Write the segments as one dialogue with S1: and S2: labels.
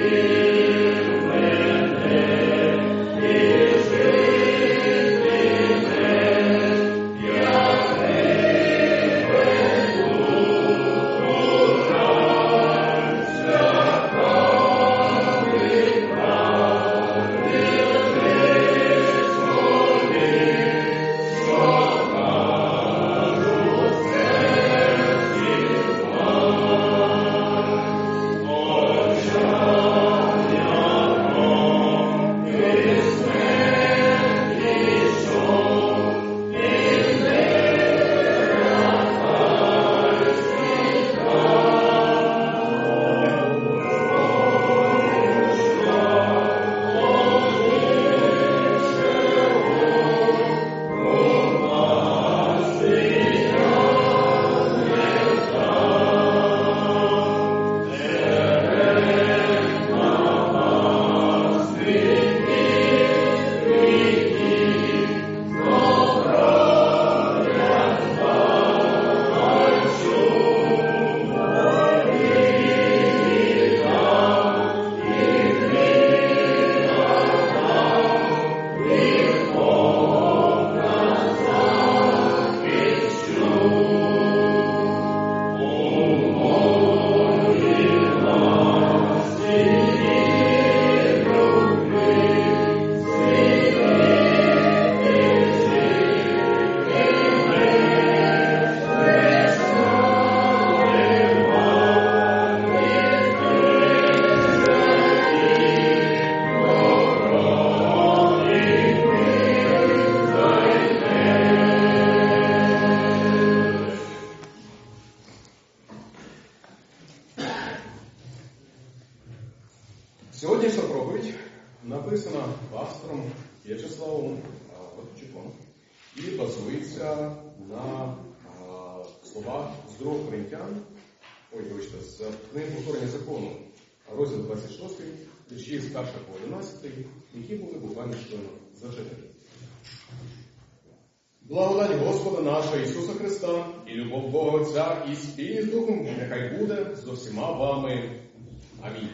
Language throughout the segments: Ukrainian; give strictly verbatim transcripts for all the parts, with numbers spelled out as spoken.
S1: Сьогоднішня проповідь написана пастором В'ячеславом Ватчуком і базується на а, словах з другого Коринтян, ой, вибачте, з книги повторення закону, розділ двадцять шостий, вірші з першого по одинадцятий, які були буквально щойно зачитані. Благодать Господа нашого Ісуса Христа і любов Бога Отця і спільність з Духом нехай буде з усіма вами. Амінь.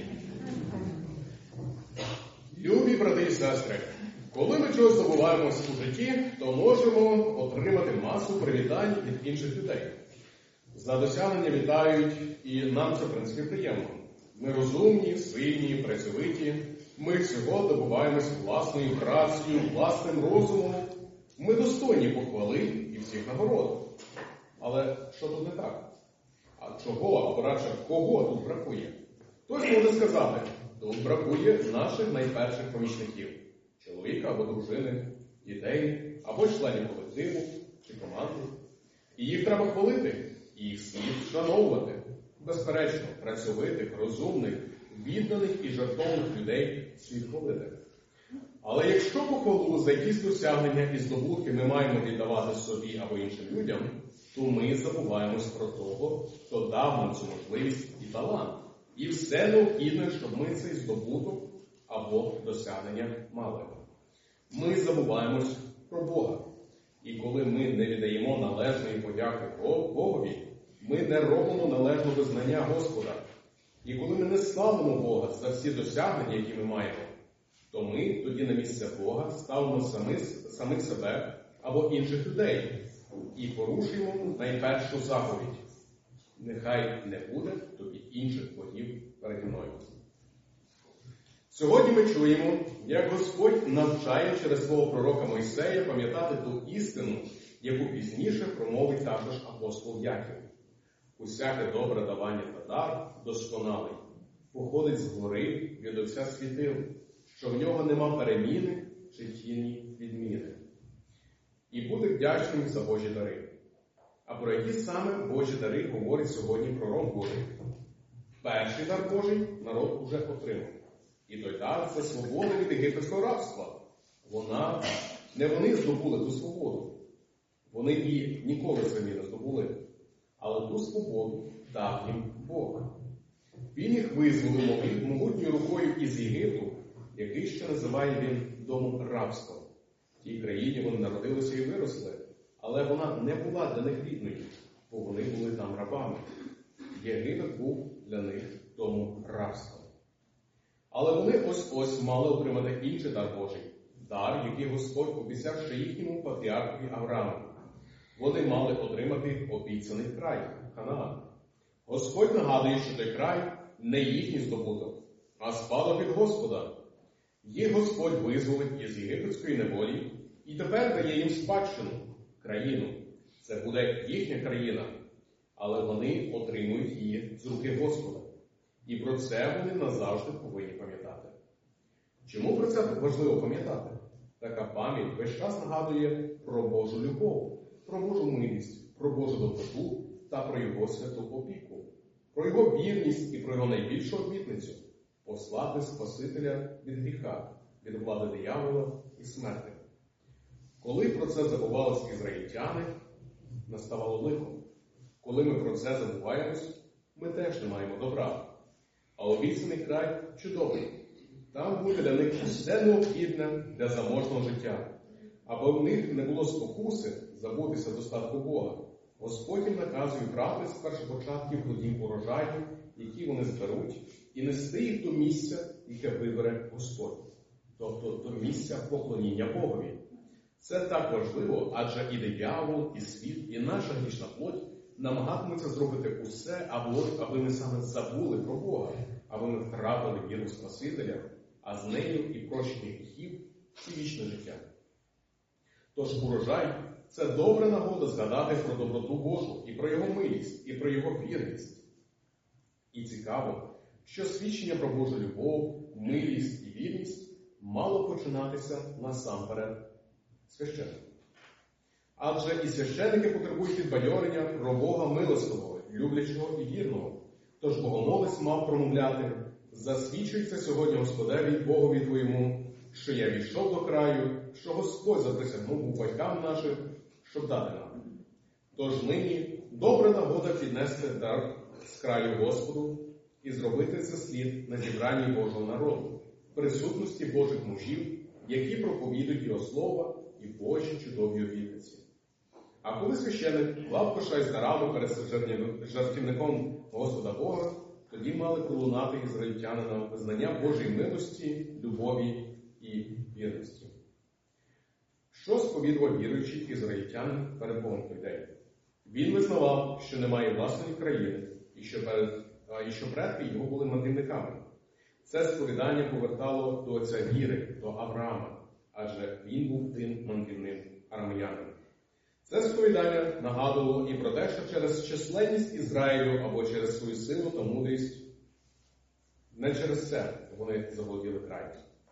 S1: Любі брати і сестри, коли ми чогось здобуваємось у житті, то можемо отримати масу привітань від інших людей. За досягнення вітають, і нам це, в принципі, приємно. Ми розумні, сильні, працьовиті, ми всього добуваємось власною працею, власним розумом. Ми достойні похвали і всіх нагород. Але що тут не так? А чого, або радше, кого тут бракує? Хтось може сказати, тут бракує наших найперших помічників. Чоловіка або дружини, дітей, або членів колективу чи команди. І їх треба хвалити, і їх слід вшановувати. Безперечно, працьовитих, розумних, відданих і жертовних людей слід хвалити. Але якщо похвалу за якісь досягнення і здобутки ми маємо віддавати собі або іншим людям, то ми забуваємось про того, хто дав нам цю можливість і талант. І все необхідне, щоб ми цей здобуток або досягнення мали. Ми забуваємось про Бога. І коли ми не віддаємо належної подяки Богові, ми не робимо належного визнання Господа. І коли ми не славимо Бога за всі досягнення, які ми маємо, то ми тоді на місце Бога ставимо самих, самих себе або інших людей і порушуємо найпершу заповідь. Нехай не буде тобі інших богів переді мною. Сьогодні ми чуємо, як Господь навчає через свого пророка Мойсея пам'ятати ту істину, яку пізніше промовить також апостол Яків. Усяке добре давання та дар досконалий, походить з гори від Отця світил, що в нього нема переміни чи тіні відміни. І буде вдячним за Божі дари. А про які саме Божі дари говорить сьогодні пророк Божий? Перший дар Божий народ уже отримав. І той дар – це свобода від єгипетського рабства. Вона, не вони здобули ту свободу. Вони її ніколи самі не здобули. Але ту свободу дав їм Бог. Він їх визволив могутньою рукою із Єгипту, який ще називає він домом рабства. В тій країні вони народилися і виросли. Але вона не була для них рідною, бо вони були там рабами. Єгипет був для них домом рабства. Але вони ось-ось мали отримати інший дар Божий, дар, який Господь обіцяв ще їхньому патріархові Аврааму. Вони мали отримати обіцяний край – Ханаан. Господь нагадує, що той край не їхній здобуток, а спадок від Господа. Їх Господь визволить із єгипетської неволі і тепер дає їм спадщину – країну. Це буде їхня країна, але вони отримують її з руки Господа. І про це вони назавжди повинні пам'ятати. Чому про це важливо пам'ятати? Така пам'ять весь час нагадує про Божу любов, про Божу милість, про Божу доброту та про Його святу опіку, про Його вірність і про Його найбільшу обітницю – послати Спасителя від гріха, від влади диявола і смерти. Коли про це забувалися ізраїльтяни, наставало лихо. Коли ми про це забуваємось, ми теж не маємо добра. А обіцяний край чудовий. Там буде для них все необхідне для заможного життя. Аби в них не було спокуси забутися достатку Бога, Господь їм наказує брати з першопочатків плодів урожаю, які вони зберуть, і нести їх до місця, яке вибере Господь. Тобто до місця поклоніння Богові. Це так важливо, адже і диявол, і світ, і наша грішна плоть намагатимуться зробити усе, аби, аби ми саме забули про Бога, аби ми втратили віру в Спасителя, а з нею і прощення гріхів, і вічне життя. Тож урожай – це добра нагода згадати про доброту Божу, і про Його милість, і про Його вірність. І цікаво, що свідчення про Божу любов, милість і вірність мало починатися насамперед священників. Адже і священники потребують підбадьорення про Бога милостивого, люблячого і вірного. Тож богомолець мав промовляти: «Засвідчується сьогодні Господеві Богові твоєму, що я війшов до краю, що Господь заприсягнув у батькам наших, щоб дати нам». Тож нині добра нагода піднести дар з краю Господу і зробити це слід на зібранні Божого народу, в присутності Божих мужів, які проповідують Його Слово і Божі чудові обітниці. А коли священик клав коша із дарами перед жертівником Господа Бога, тоді мали пролунати ізраїльтянам визнання Божої милості, любові і вірності. Що сповідував віруючий ізраїльтянин перед Богом той день? Він визнавав, що немає власної країни, і що, перед, і що предки його були мандрівниками. Це сповідання повертало до отця віри, до Авраама, адже він був тим мандрівним арамеянином. Це сповідання нагадувало і про те, що через численність Ізраїлю або через свою силу та мудрість, не через це вони заволоділи краєм.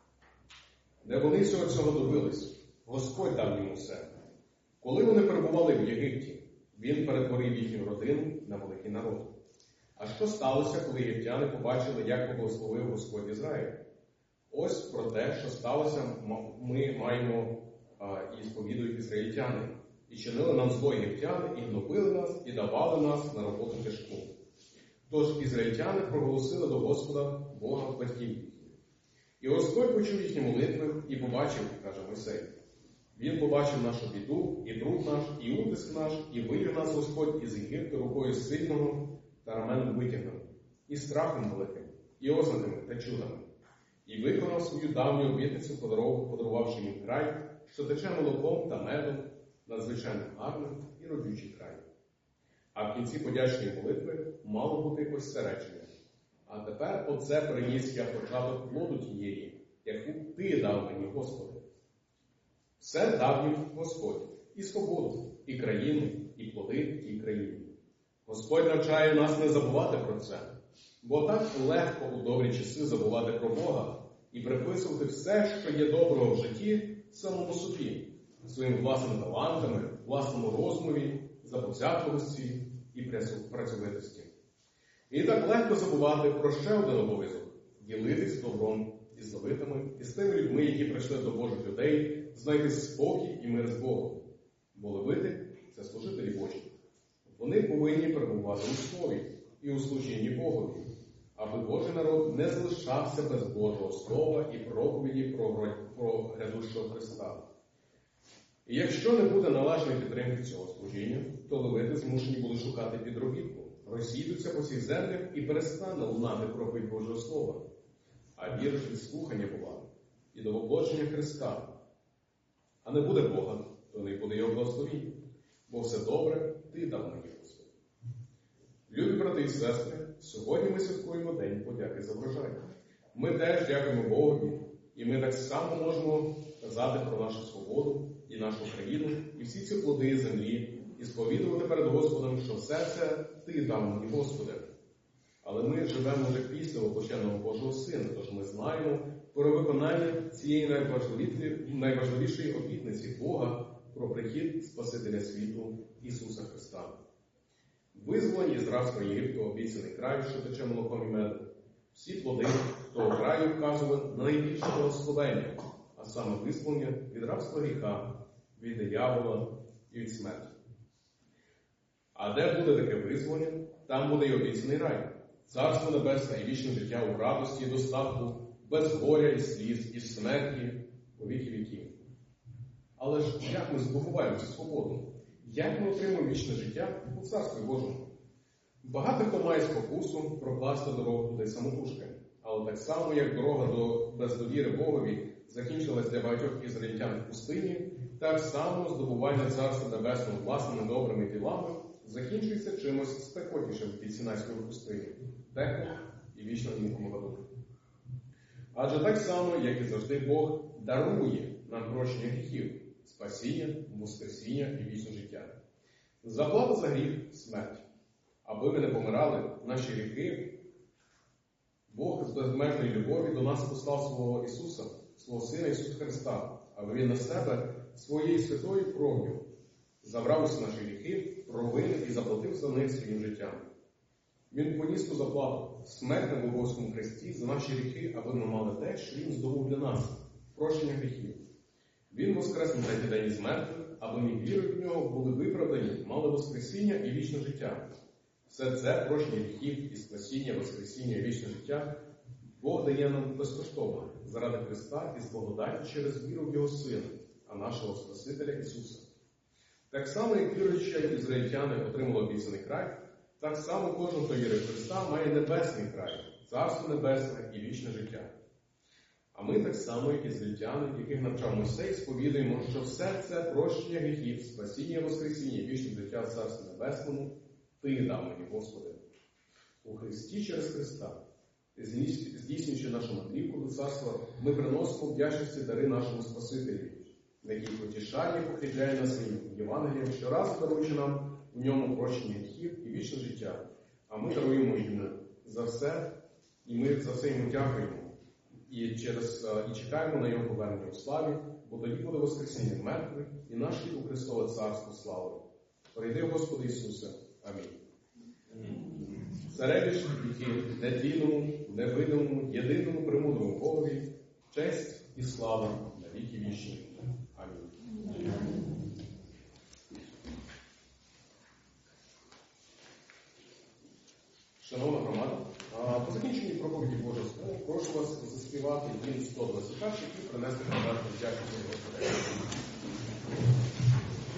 S1: Де вони всього цього добились, Господь дав їм усе. Коли вони перебували в Єгипті, Він перетворив їхню родину на великий народ. А що сталося, коли єгиптяни побачили, як поблагословив Господь Ізраїль? Ось про те, що сталося, ми маємо а, і сповідують ізраїльтяни. І чинили нам зло єгиптяни, і гнобили нас, і давали нас на роботу тяжку. Тож ізраїльтяни проголосили до Господа, Бога батьків їхніх. І Господь почув їхні молитви і побачив, каже Мойсей. Він побачив нашу біду, і труд наш, і утиск наш, і вивів нас Господь із Єгипту рукою сильного та раменом витягнув, і страхом великим, і ознаками та чудами. І виконав свою давню обітницю, подарувавши їм край, що тече молоком та медом, надзвичайно гарним і родючий край. А в кінці подячної молитви мало бути ось це речення. А тепер оце приніс я початок плоду тієї, яку ти дав мені, Господи. Все дав їм Господь, і свободу, і країну, і плоди в тій країні. Господь навчає нас не забувати про це, бо так легко у добрі часи забувати про Бога і приписувати все, що є доброго в житті, самому собі, своїм власними талантами, власному розумові, запоцятливості і працьовитості. І так легко забувати про ще один обов'язок – ділитись добром із левитами, і з тими людьми, які прийшли до Божих людей, знайти спокій і мир з Богом. Бо левити – це служителі Божі. Вони повинні перебувати у слові і у служінні Богові, аби Божий народ не залишався без Божого Слова і проповіді про, про грядущого Христа. І якщо не буде належної підтримки цього служіння, то левити змушені були шукати підробітку, розійдуться по всіх землях і перестане лунати проповідь Божого Слова. а віра від слухання була, і до воплочення Христа. А не буде Бога, то не буде його благословіння, бо все добре ти дав мені, Господи. Любі брати і сестри, сьогодні ми святкуємо День подяки за врожай. Ми теж дякуємо Богові, і ми так само можемо казати про нашу свободу і нашу країну, і всі ці плоди землі, і сповідувати перед Господом, що все це ти дав мені, Господи. Але ми живемо вже після воплощеного Божого Сина, тож ми знаємо про виконання цієї найважливішої обітниці Бога про прихід Спасителя світу Ісуса Христа. Визволені з рабства Єгипту обіцяний край, що тече молоком і медом. Всі плоди того краю вказували на найбільше благословення, а саме визволення від рабства гріха, від диявола і від смерті. А де буде таке визволення, там буде й обіцяний рай. Царство Небесне і вічне життя у радості і достатку, без горя і сліз, і смерті у віки віків. Але ж як ми здобуваємо цю свободу? Як ми отримуємо вічне життя у Царстві Божому? Багато хто має спокусу прокласти дорогу туди самотужки. Але так само, як дорога до бездовіри Богові закінчилась для багатьох ізраїльтян в пустині, так само здобування Царства Небесного власними добрими ділами закінчується чимось спекотнішим під Сінайською пустиню – пеклом і вічно гнівом воду. Адже так само, як і завжди, Бог дарує нам прощення гріхів, спасіння, воскресіння і вічне життя. Заплата за гріх – смерть. Аби ми не помирали наші гріхи, Бог з безмежної любові до нас послав свого Ісуса, свого Сина Ісуса Христа, аби Він на себе своєю святою кров'ю забрав усі наші гріхи, провини і заплатив за них своїм життям. Він поніс ту заплату, смерть на Голгофському хресті за наші гріхи, аби ми мали те, що Він здобув для нас – прощення гріхів. Він воскрес на третій день із мертвих, аби ми вірою в Нього були виправдані, мали воскресіння і вічне життя. Все це прощення гріхів і спасіння, воскресіння і вічне життя Бог дає нам безкоштовно заради Христа і з благодаті через віру в Його Сина, а нашого Спасителя Ісуса. Так само, як віруючі ізраїльтяни отримали обіцяний край, так само кожен, хто вірить в Христа, має небесний край, Царство Небесне і вічне життя. А ми так само, як ізраїльтяни, яких навчав Мойсей, сповідуємо, що все це прощення гріхів, спасіння, воскресіння і вічне життя в Царстві Небесному Ти дав мені, Господи. У Христі через Христа, здійснюючи нашу мандрівку до Царства, ми приносимо вдячності дари нашому Спасителю, який потішає і покріпляє нас своїм Євангелієм, щоразу даруючи нам в ньому прощення гріхів і вічне життя. А ми даруємо йому за все, і ми за це йому дякуємо. І, через, і чекаємо на його повернення у славі, бо тоді буде воскресіння мертвих і наш вхід у Христове Царство слави. Прийди, Господи Ісусе. Амінь. Цареві ж віків, недвійному, невидимому, єдиному, премудрому Богові, честь і слава на віки вічні. Амінь. Шановна громада, по закінченні проповіді Божого Слова прошу вас заспівати гімн сто двадцять перший і принести конверт вдячності Господа.